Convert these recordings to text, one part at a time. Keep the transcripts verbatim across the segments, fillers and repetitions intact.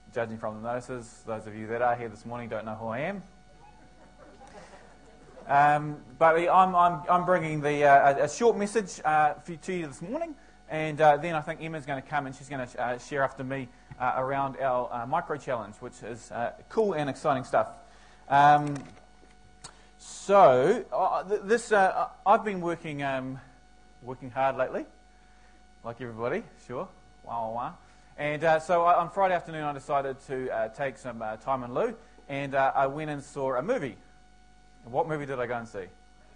judging from the notices, those of you that are here this morning don't know who I am. Um, but I'm, I'm, I'm bringing the, uh, a short message uh, for, to you this morning, and uh, then I think Emma's going to come and she's going to uh, share after me uh, around our uh, micro challenge, which is uh, cool and exciting stuff. Um, so uh, th- this uh, I've been working um, working hard lately, like everybody, sure. Wow, wow. And uh, so I, on Friday afternoon, I decided to uh, take some uh, time in lieu, and uh, I went and saw a movie. What movie did I go and see?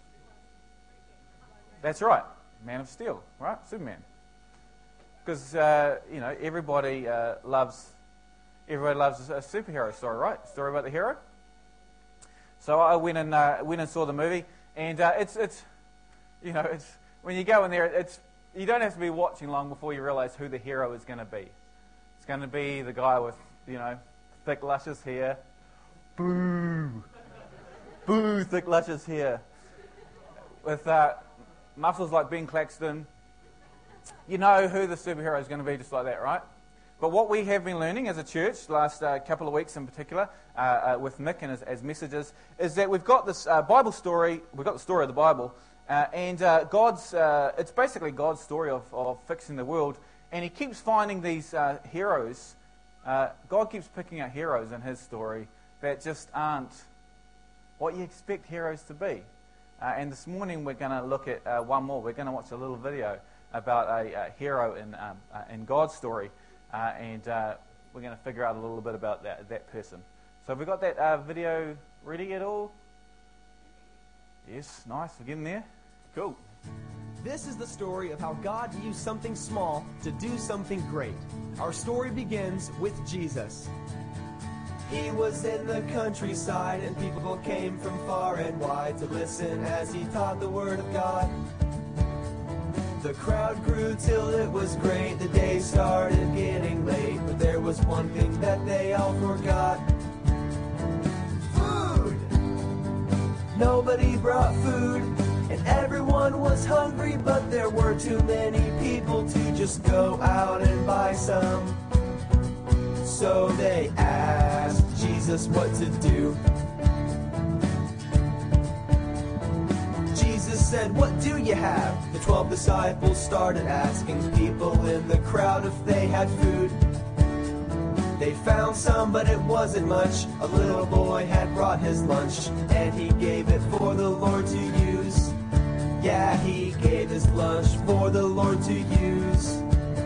That's right, Man of Steel, right? Superman. Because uh, you know everybody uh, loves everybody loves a superhero story, right? Story about the hero. So I went and uh, went and saw the movie, and uh, it's it's you know it's when you go in there, it's you don't have to be watching long before you realise who the hero is going to be. It's going to be the guy with you know thick luscious hair. Boo. Boo, thick luscious hair. With uh, muscles like Ben Claxton. You know who the superhero is going to be just like that, right? But what we have been learning as a church, last uh, couple of weeks in particular, uh, uh, with Mick and as, as messages, is that we've got this uh, Bible story, we've got the story of the Bible, uh, and uh, God's, uh, it's basically God's story of, of fixing the world, and He keeps finding these uh, heroes, uh, God keeps picking out heroes in His story that just aren't what you expect heroes to be. Uh, and this morning we're going to look at uh, one more. We're going to watch a little video about a, a hero in um, uh, in God's story, uh, and uh, we're going to figure out a little bit about that that person. So have we got that uh, video ready at all? Yes, nice. We're getting there. Cool. This is the story of how God used something small to do something great. Our story begins with Jesus. He was in the countryside, and people came from far and wide to listen as he taught the word of God. The crowd grew till it was great. The day started getting late, but there was one thing that they all forgot. Food! Nobody brought food, and everyone was hungry, but there were too many people to just go out and buy some. So they asked Jesus what to do. Jesus said, "What do you have?" The twelve disciples started asking people in the crowd if they had food. They found some, but it wasn't much. A little boy had brought his lunch, and he gave it for the Lord to use. Yeah, he gave his lunch for the Lord to use.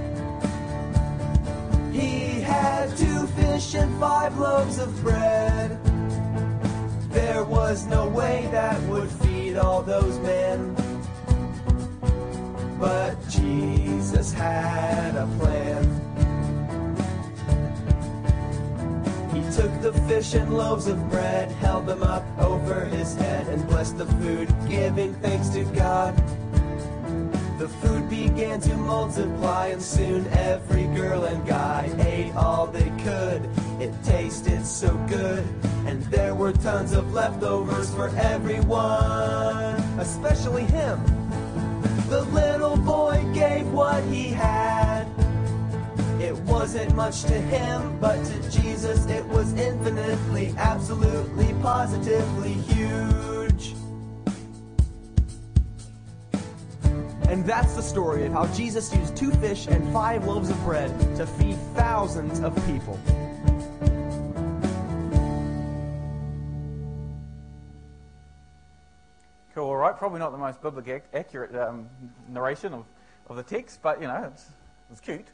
He had two fish and five loaves of bread. There was no way that would feed all those men. But Jesus had a plan. He took the fish and loaves of bread, held them up over his head, and blessed the food, giving thanks to God. The food began to multiply, and soon every girl and guy ate all they could. It tasted so good, and there were tons of leftovers for everyone, especially him. The little boy gave what he had. It wasn't much to him, but to Jesus it was infinitely, absolutely, positively huge. And that's the story of how Jesus used two fish and five loaves of bread to feed thousands of people. Cool, all right. Probably not the most biblically ac- accurate um, narration of, of the text, but, you know, it's, it's cute.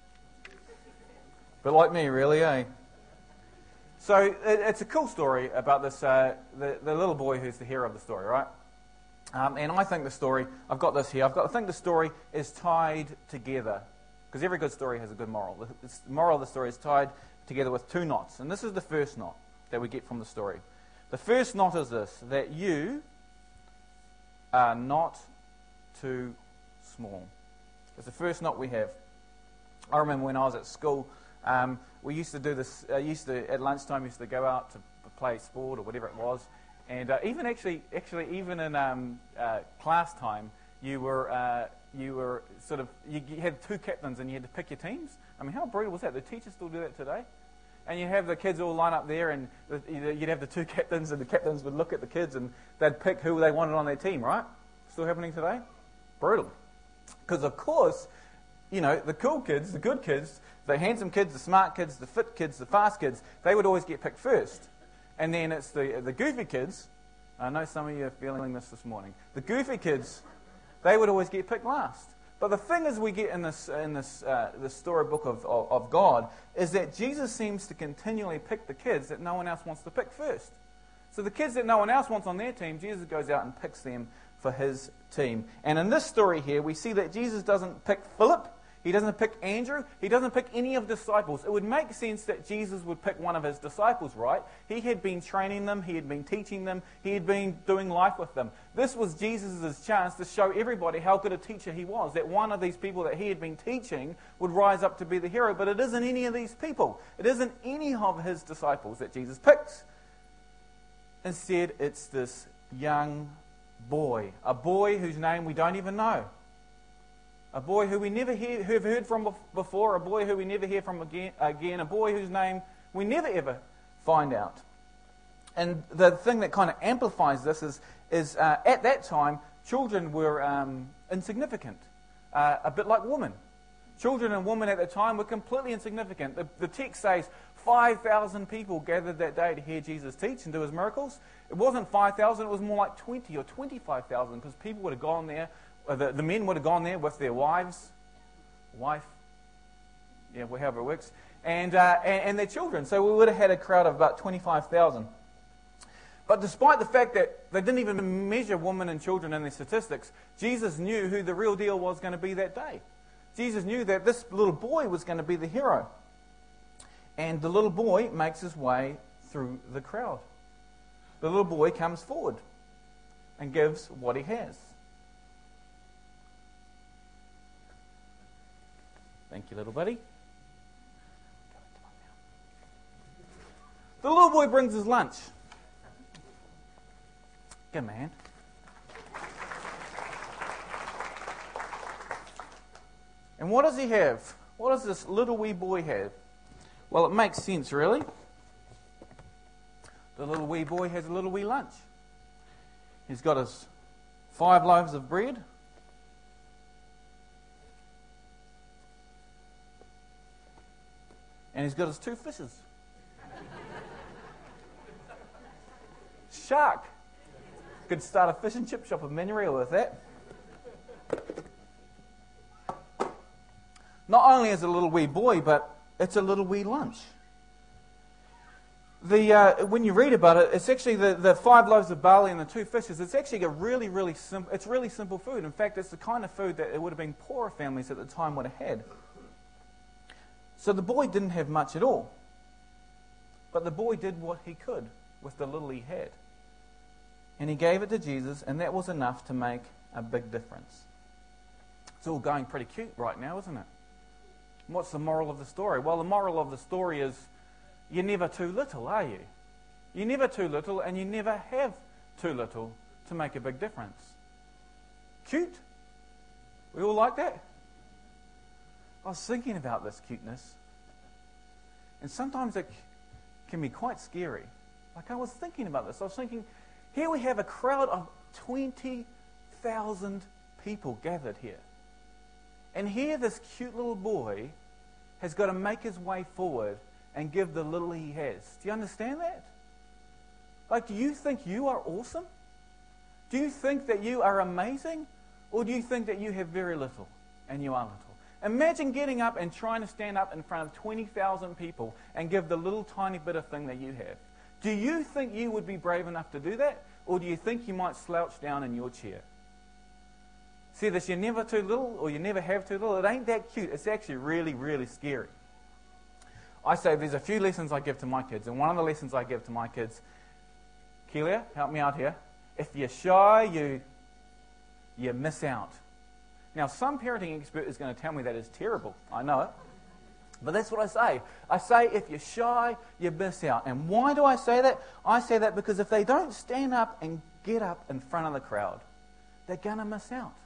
But like me, really, eh? So it, it's a cool story about this, uh, the, the little boy who's the hero of the story, right? Um, and I think the story, I've got this here, I've got, I think the story is tied together, because every good story has a good moral. The, the moral of the story is tied together with two knots, and this is the first knot that we get from the story. The first knot is this, that you are not too small. It's the first knot we have. I remember when I was at school, um, we used to do this, uh, used to, at lunchtime, used to go out to play sport or whatever it was. And uh, even actually, actually, even in um, uh, class time, you were uh, you were sort of you, you had two captains and you had to pick your teams. I mean, how brutal was that? The teachers still do that today. and you'd have the kids all line up there, and the, you'd have the two captains, and the captains would look at the kids, and they'd pick who they wanted on their team, right? Still happening today? Brutal. Because, of course, you know, the cool kids, the good kids, the handsome kids, the smart kids, the fit kids, the fast kids, they would always get picked first. And then it's the the goofy kids. I know some of you are feeling this this morning. The goofy kids, they would always get picked last. But the thing is, we get in this in this uh, the storybook of, of of God is that Jesus seems to continually pick the kids that no one else wants to pick first. So the kids that no one else wants on their team, Jesus goes out and picks them for his team. And in this story here, we see that Jesus doesn't pick Philip. He doesn't pick Andrew. He doesn't pick any of the disciples. It would make sense that Jesus would pick one of his disciples, right? He had been training them. He had been teaching them. He had been doing life with them. This was Jesus' chance to show everybody how good a teacher he was, that one of these people that he had been teaching would rise up to be the hero. But it isn't any of these people. It isn't any of his disciples that Jesus picks. Instead, it's this young boy, a boy whose name we don't even know. A boy who we never hear, who have heard from before, a boy who we never hear from again, again, a boy whose name we never ever find out. And the thing that kind of amplifies this is, is uh, at that time, children were um, insignificant, uh, a bit like women. Children and women at the time were completely insignificant. The, the text says five thousand people gathered that day to hear Jesus teach and do his miracles. It wasn't five thousand, it was more like twenty or twenty-five thousand, because people would have gone there. The, the men would have gone there with their wives, wife, yeah, however it works, and, uh, and, and their children. So we would have had a crowd of about twenty-five thousand. But despite the fact that they didn't even measure women and children in their statistics, Jesus knew who the real deal was going to be that day. Jesus knew that this little boy was going to be the hero. And the little boy makes his way through the crowd. The little boy comes forward and gives what he has. Thank you, little buddy. The little boy brings his lunch. Good man. And what does he have? What does this little wee boy have? Well, it makes sense, really. The little wee boy has a little wee lunch. He's got his five loaves of bread. And he's got his two fishes. Shark. Could start a fish and chip shop in Manurewa with that. Not only is it a little wee boy, but it's a little wee lunch. The uh, when you read about it, it's actually the, the five loaves of barley and the two fishes. It's actually a really, really simple. It's really simple food. In fact, it's the kind of food that it would have been poorer families at the time would have had. So the boy didn't have much at all. But the boy did what he could with the little he had. And he gave it to Jesus, and that was enough to make a big difference. It's all going pretty cute right now, isn't it? What's the moral of the story? Well, the moral of the story is you're never too little, are you? You're never too little, and you never have too little to make a big difference. Cute? We all like that? I was thinking about this cuteness, and sometimes it can be quite scary. Like I was thinking about this. I was thinking, here we have a crowd of twenty thousand people gathered here. And here this cute little boy has got to make his way forward and give the little he has. Do you understand that? Like, do you think you are awesome? Do you think that you are amazing? Or do you think that you have very little and you are little? Imagine getting up and trying to stand up in front of twenty thousand people and give the little tiny bit of thing that you have. Do you think you would be brave enough to do that? Or do you think you might slouch down in your chair? See this, you're never too little or you never have too little. It ain't that cute. It's actually really, really scary. I say there's a few lessons I give to my kids. And one of the lessons I give to my kids, Kelia, help me out here. If you're shy, you, you miss out. Now, some parenting expert is going to tell me that is terrible. I know it. But that's what I say. I say if you're shy, you miss out. And why do I say that? I say that because if they don't stand up and get up in front of the crowd, they're going to miss out.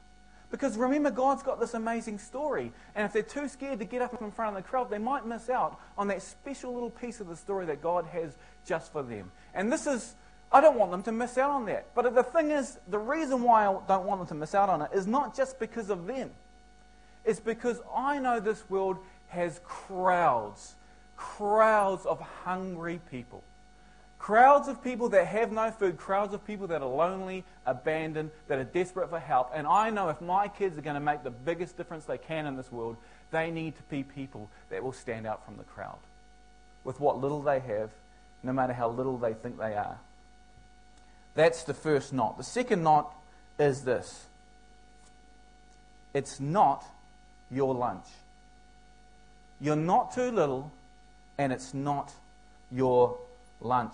Because remember, God's got this amazing story. And if they're too scared to get up in front of the crowd, they might miss out on that special little piece of the story that God has just for them. And this is, I don't want them to miss out on that. But the thing is, the reason why I don't want them to miss out on it is not just because of them. It's because I know this world has crowds, crowds of hungry people. Crowds of people that have no food, crowds of people that are lonely, abandoned, that are desperate for help. And I know if my kids are going to make the biggest difference they can in this world, they need to be people that will stand out from the crowd with what little they have, no matter how little they think they are. That's the first knot. The second knot is this. It's not your lunch. You're not too little, and it's not your lunch.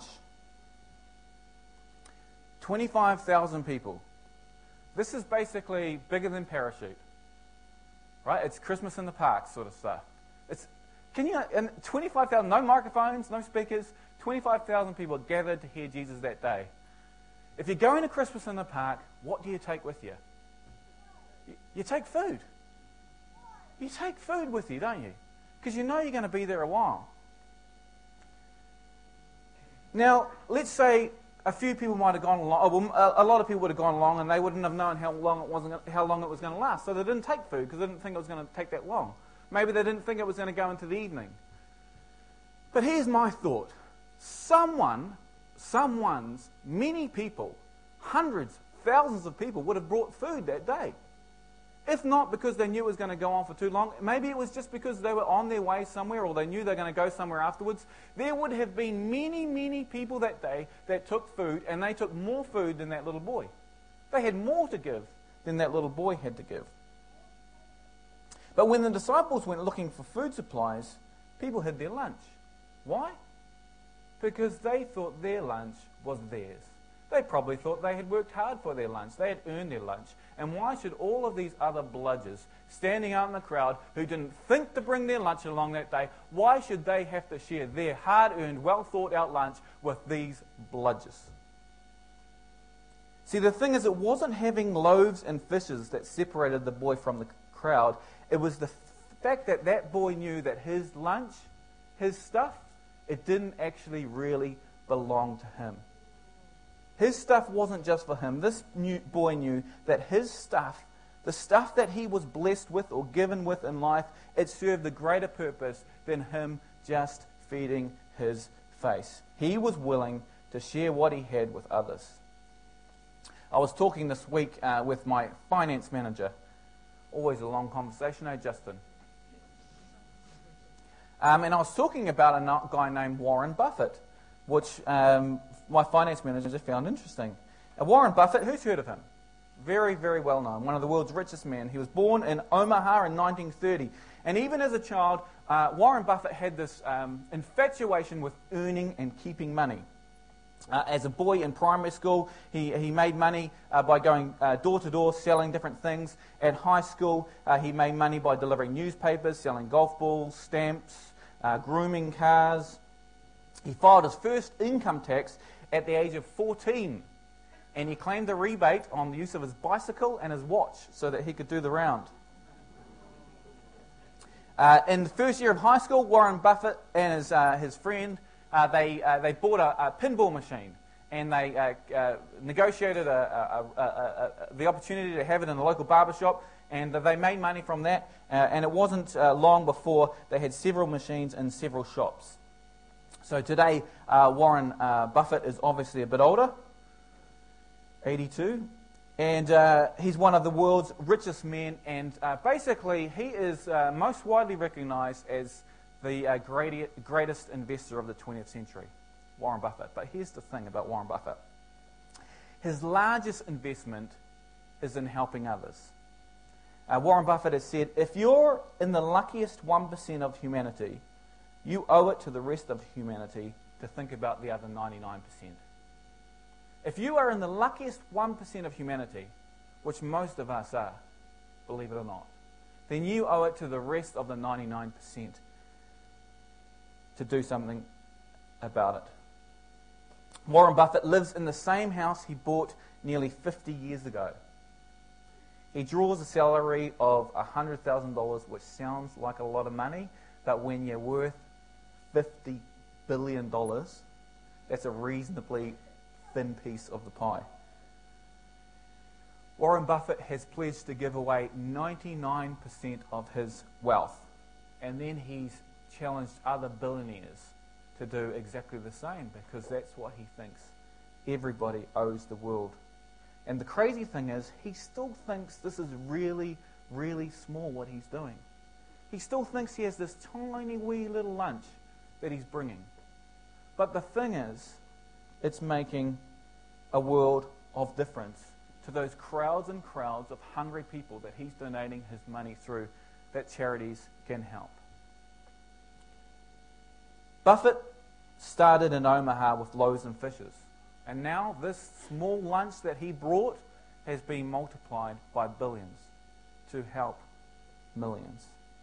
twenty-five thousand people. This is basically bigger than Parachute. Right? It's Christmas in the park sort of stuff. It's can you and twenty-five thousand, no microphones, no speakers, twenty-five thousand people gathered to hear Jesus that day. If you're going to Christmas in the park, what do you take with you? You, you take food. You take food with you, don't you? Because you know you're going to be there a while. Now, let's say a few people might have gone along, well, a lot of people would have gone along and they wouldn't have known how long it wasn't, how long it was going to last. So they didn't take food because they didn't think it was going to take that long. Maybe they didn't think it was going to go into the evening. But here's my thought. Someone, someone's, many people, hundreds, thousands of people would have brought food that day. If not because they knew it was going to go on for too long, maybe it was just because they were on their way somewhere or they knew they were going to go somewhere afterwards. There would have been many, many people that day that took food, and they took more food than that little boy. They had more to give than that little boy had to give. But when the disciples went looking for food supplies, people hid their lunch. Why? Because they thought their lunch was theirs. They probably thought they had worked hard for their lunch. They had earned their lunch. And why should all of these other bludgers standing out in the crowd who didn't think to bring their lunch along that day, why should they have to share their hard-earned, well-thought-out lunch with these bludgers? See, the thing is, it wasn't having loaves and fishes that separated the boy from the crowd. It was the fact that that boy knew that his lunch, his stuff, it didn't actually really belong to him. His stuff wasn't just for him. This new boy knew that his stuff, the stuff that he was blessed with or given with in life, it served a greater purpose than him just feeding his face. He was willing to share what he had with others. I was talking this week uh, with my finance manager. Always a long conversation, eh, Justin? Um, and I was talking about a guy named Warren Buffett, which um, my finance manager found interesting. Now, Warren Buffett, who's heard of him? Very, very well known. One of the world's richest men. He was born in Omaha in nineteen thirty. And even as a child, uh, Warren Buffett had this um, infatuation with earning and keeping money. Uh, as a boy in primary school, he, he made money uh, by going uh, door to door, selling different things. At high school, uh, he made money by delivering newspapers, selling golf balls, stamps, uh, grooming cars. He filed his first income tax at the age of fourteen, and he claimed a rebate on the use of his bicycle and his watch so that he could do the round. Uh, in the first year of high school, Warren Buffett and his uh, his friend, uh, they uh, they bought a, a pinball machine, and they uh, uh, negotiated a, a, a, a, a, the opportunity to have it in the local barbershop, and they made money from that. Uh, and it wasn't uh, long before they had several machines in several shops. So today, uh, Warren uh, Buffett is obviously a bit older, eighty-two, and uh, he's one of the world's richest men, and uh, basically he is uh, most widely recognized as the uh, great, greatest investor of the twentieth century, Warren Buffett. But here's the thing about Warren Buffett. His largest investment is in helping others. Uh, Warren Buffett has said, if you're in the luckiest one percent of humanity, you owe it to the rest of humanity to think about the other ninety-nine percent. If you are in the luckiest one percent of humanity, which most of us are, believe it or not, then you owe it to the rest of the ninety-nine percent to do something about it. Warren Buffett lives in the same house he bought nearly fifty years ago. He draws a salary of one hundred thousand dollars, which sounds like a lot of money, but when you're worth fifty billion dollars, that's a reasonably thin piece of the pie. Warren Buffett has pledged to give away ninety-nine percent of his wealth, and then he's challenged other billionaires to do exactly the same, because that's what he thinks everybody owes the world. And the crazy thing is, he still thinks this is really, really small what he's doing. He still thinks he has this tiny wee little lunch that he's bringing. But the thing is, it's making a world of difference to those crowds and crowds of hungry people that he's donating his money through, that charities can help. Buffett started in Omaha with loaves and fishes, and now this small lunch that he brought has been multiplied by billions to help millions.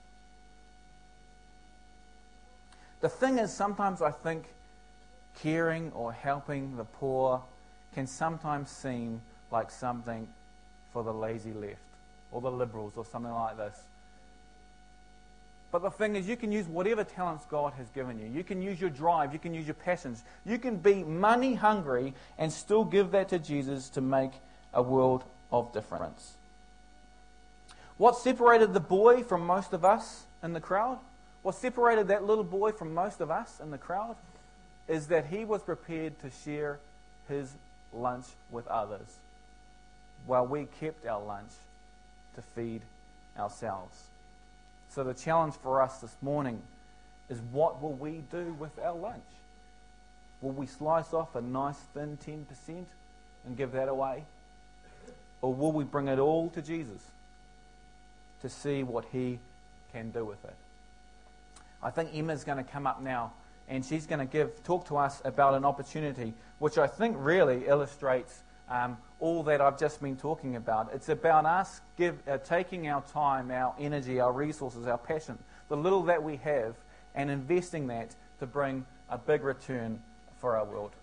The thing is, sometimes I think caring or helping the poor can sometimes seem like something for the lazy left or the liberals or something like this. But the thing is, you can use whatever talents God has given you. You can use your drive. You can use your passions. You can be money hungry and still give that to Jesus to make a world of difference. What separated the boy from most of us in the crowd? What separated that little boy from most of us in the crowd is that he was prepared to share his lunch with others while we kept our lunch to feed ourselves. So the challenge for us this morning is, what will we do with our lunch? Will we slice off a nice thin ten percent and give that away? Or will we bring it all to Jesus to see what he can do with it? I think Emma's going to come up now, and she's going to give talk to us about an opportunity which I think really illustrates um, all that I've just been talking about. It's about us give, uh, taking our time, our energy, our resources, our passion, the little that we have, and investing that to bring a big return for our world.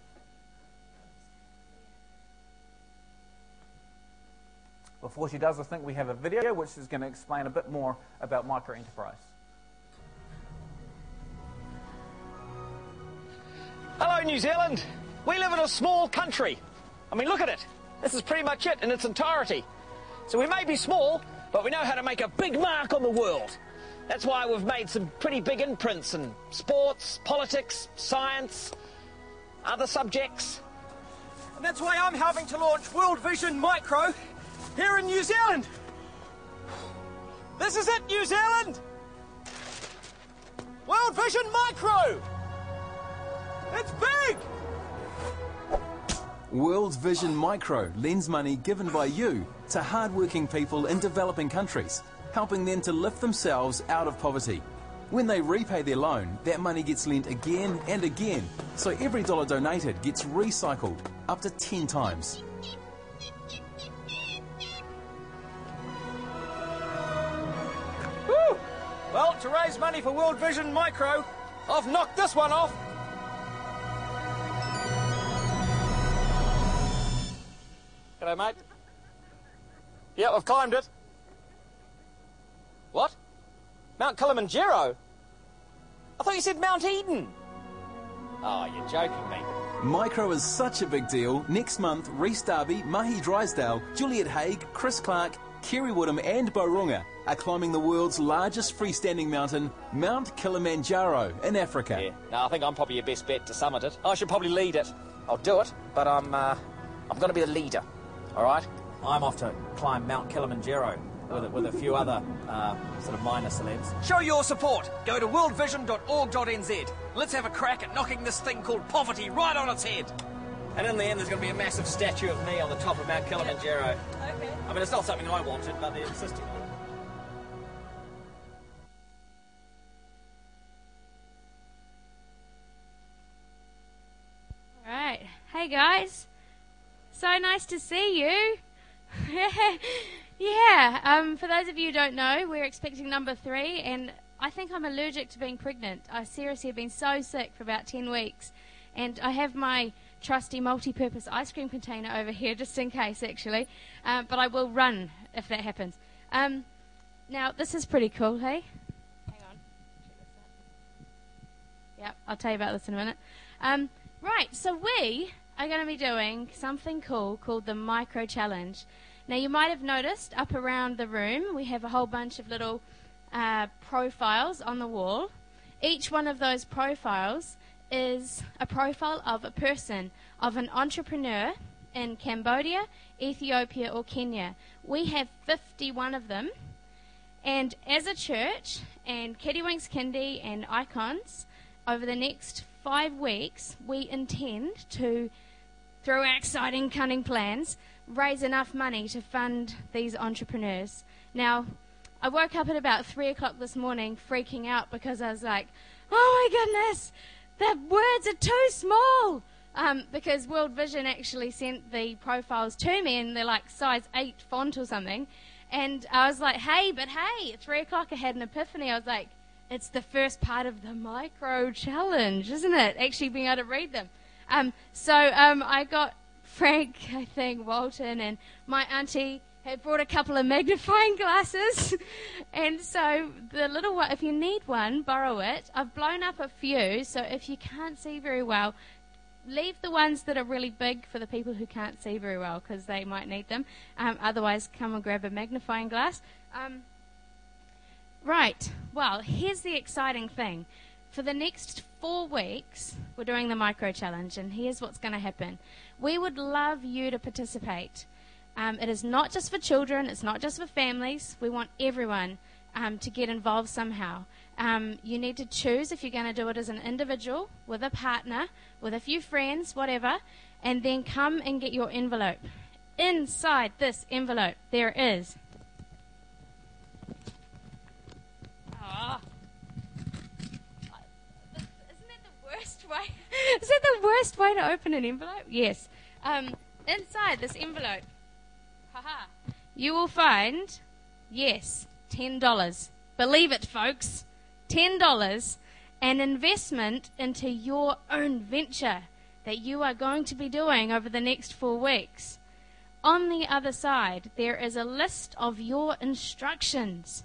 Before she does, I think we have a video which is going to explain a bit more about micro-enterprise. Hello, New Zealand. We live in a small country. I mean, look at it. This is pretty much it in its entirety. So we may be small, but we know how to make a big mark on the world. That's why we've made some pretty big imprints in sports, politics, science, other subjects. And that's why I'm helping to launch World Vision Micro here in New Zealand. This is it, New Zealand! World Vision Micro! It's big! World Vision Micro lends money given by you to hard-working people in developing countries, helping them to lift themselves out of poverty. When they repay their loan, that money gets lent again and again, so every dollar donated gets recycled up to ten times. Woo! Well, to raise money for World Vision Micro, I've knocked this one off. G'day, mate. Yeah, I've climbed it. What? Mount Kilimanjaro? I thought you said Mount Eden. Oh, you're joking me. Micro is such a big deal. Next month, Rhys Darby, Mahi Drysdale, Juliet Haig, Chris Clark, Kerry Woodham and Boronga are climbing the world's largest freestanding mountain, Mount Kilimanjaro, in Africa. Yeah, no, I think I'm probably your best bet to summit it. I should probably lead it. I'll do it, but I'm, uh, I'm going to be the leader. All right? I'm off to climb Mount Kilimanjaro with, with a few other uh, sort of minor celebs. Show your support. Go to world vision dot org dot n z. Let's have a crack at knocking this thing called poverty right on its head. And in the end, there's going to be a massive statue of me on the top of Mount Kilimanjaro. Okay. I mean, it's not something I wanted, but they're insisting on it. All right. Hey, guys. So nice to see you. yeah, um, for those of you who don't know, we're expecting number three, and I think I'm allergic to being pregnant. I seriously have been so sick for about ten weeks, and I have my trusty multi-purpose ice cream container over here, just in case, actually. Uh, but I will run if that happens. Um, now, this is pretty cool, hey? Hang on. Yep, I'll tell you about this in a minute. Um, right, so we are going to be doing something cool called the Micro Challenge. Now, you might have noticed up around the room, we have a whole bunch of little uh, profiles on the wall. Each one of those profiles is a profile of a person, of an entrepreneur in Cambodia, Ethiopia, or Kenya. We have fifty-one of them, and as a church, and Kiddywinks Kindy and Icons, over the next five weeks, we intend to, through our exciting, cunning plans, raise enough money to fund these entrepreneurs. Now, I woke up at about three o'clock this morning freaking out because I was like, oh my goodness, the words are too small. Um, because World Vision actually sent the profiles to me and they're like size eight font or something. And I was like, hey, but hey, at three o'clock I had an epiphany. I was like, it's the first part of the Micro Challenge, isn't it? Actually being able to read them. Um, so um, I got Frank, I think, Walton, and my auntie had brought a couple of magnifying glasses. And so the little one, if you need one, borrow it. I've blown up a few, so if you can't see very well, leave the ones that are really big for the people who can't see very well, because they might need them. Um, otherwise, come and grab a magnifying glass. Um, right, well, here's the exciting thing. For the next four weeks, we're doing the Micro Challenge, and here's what's going to happen. We would love you to participate. Um, it is not just for children, it's not just for families. We want everyone um, to get involved somehow. Um, you need to choose if you're going to do it as an individual, with a partner, with a few friends, whatever, and then come and get your envelope. Inside this envelope, there is... Oh. Isn't that the worst way? Is that the worst way to open an envelope? Yes. Um, inside this envelope, haha, you will find, yes, ten dollars. Believe it, folks. ten dollars, an investment into your own venture that you are going to be doing over the next four weeks. On the other side, there is a list of your instructions.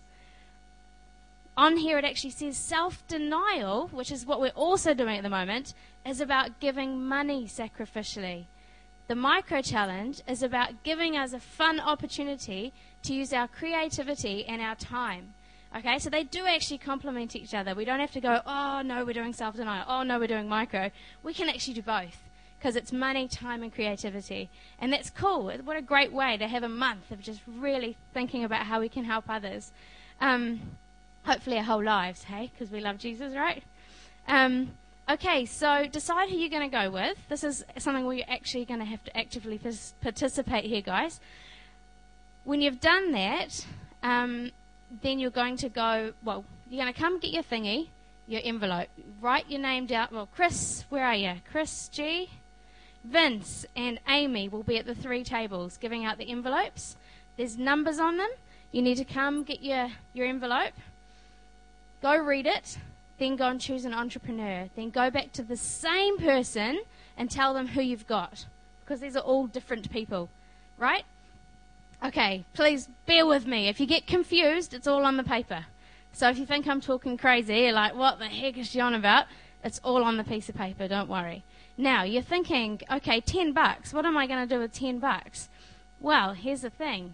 On here it actually says self-denial, which is what we're also doing at the moment, is about giving money sacrificially. The Micro Challenge is about giving us a fun opportunity to use our creativity and our time. Okay, so they do actually complement each other. We don't have to go, oh, no, we're doing self-denial. Oh, no, we're doing micro. We can actually do both because it's money, time, and creativity. And that's cool. What a great way to have a month of just really thinking about how we can help others. Um, hopefully our whole lives, hey, because we love Jesus, right? Um, okay, so decide who you're going to go with. This is something where you're actually going to have to actively participate here, guys. When you've done that... Um, then you're going to go, well, you're going to come get your thingy, your envelope. Write your name down. Well, Chris, where are you? Chris G. Vince and Amy will be at the three tables giving out the envelopes. There's numbers on them. You need to come get your, your envelope, go read it, then go and choose an entrepreneur. Then go back to the same person and tell them who you've got, because these are all different people, right? Okay, please bear with me. If you get confused, it's all on the paper. So if you think I'm talking crazy, you're like, what the heck is she on about? It's all on the piece of paper, don't worry. Now, you're thinking, okay, ten bucks. What am I going to do with ten bucks? Well, here's the thing.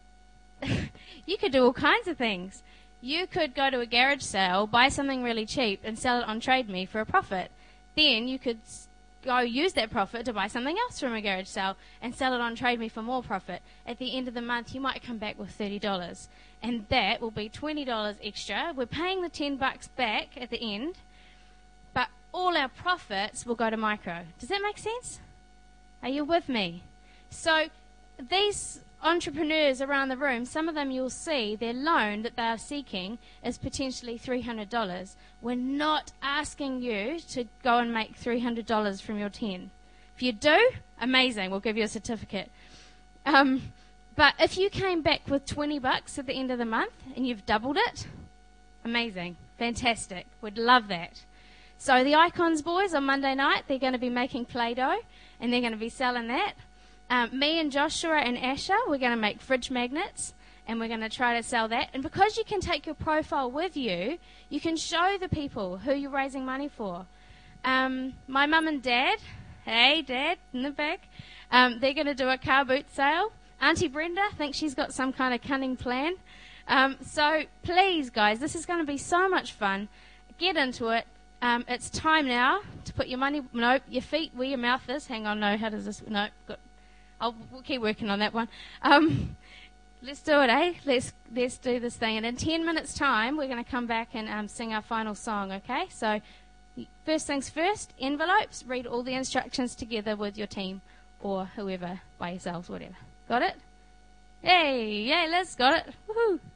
You could do all kinds of things. You could go to a garage sale, buy something really cheap, and sell it on Trade Me for a profit. Then you could go use that profit to buy something else from a garage sale and sell it on Trade Me for more profit. At the end of the month, you might come back with thirty dollars. And that will be twenty dollars extra. We're paying the ten bucks back at the end, but all our profits will go to micro. Does that make sense? Are you with me? So these entrepreneurs around the room, some of them you'll see their loan that they are seeking is potentially three hundred dollars. We're not asking you to go and make three hundred dollars from your ten. If you do, amazing, we'll give you a certificate. Um, but if you came back with twenty bucks at the end of the month and you've doubled it, amazing, fantastic, we'd love that. So the Icons boys on Monday night, they're going to be making Play-Doh, and they're going to be selling that. Um, me and Joshua and Asher, we're going to make fridge magnets, and we're going to try to sell that. And because you can take your profile with you, you can show the people who you're raising money for. Um, my mum and dad, hey, Dad, in the back, um, they're going to do a car boot sale. Auntie Brenda thinks she's got some kind of cunning plan. Um, so please, guys, this is going to be so much fun. Get into it. Um, it's time now to put your money, no, your feet where your mouth is. Hang on, no, how does this, no, got, I'll we'll keep working on that one. Um, let's do it, eh? Let's let's do this thing. And in ten minutes' time, we're going to come back and um, sing our final song, okay? So first things first, envelopes, read all the instructions together with your team or whoever, by yourselves, whatever. Got it? Hey, yeah, let's got it. Woohoo!